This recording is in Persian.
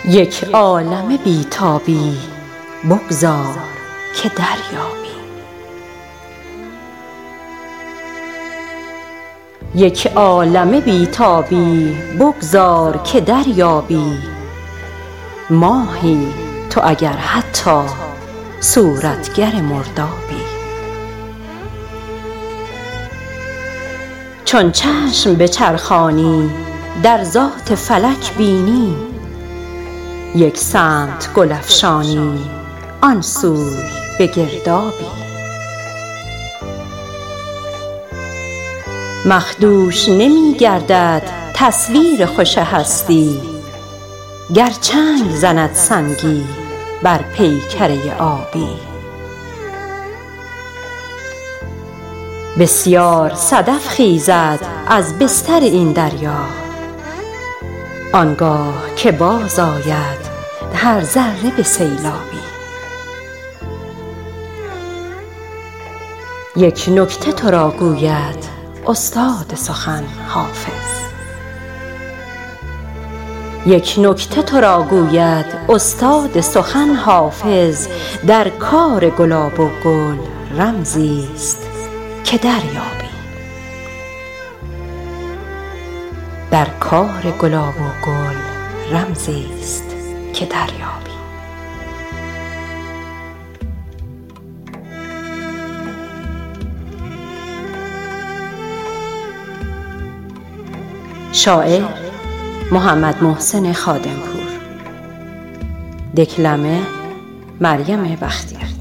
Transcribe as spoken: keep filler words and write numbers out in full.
یک عالم بی تابی بگذار که دریابی. یک عالم بی تابی بگذار که دریابی. ماهی تو اگر حتی صورتگر مردابی. چون چشم بچرخانی در ذات فلک بینی. یک سمت گل افشانی آن سوی به گردابی. مخدوش نمی گردد تصویر خوش هستی. گر چنگ زند سنگی بر پیکره آبی. بسیار صدف خیزد از بستر این دریا. آنگاه که باز آید هر ذره به سیلابی. یک نکته تو را گوید استاد سخن حافظ. یک نکته تو را گوید استاد سخن حافظ. در کار گلاب و گل رمزی است که دریابی. در کار گلاب و گل رمزی است که دریابی. شاعر محمد محسن خادمپور. دکلمه مریم بختیاری.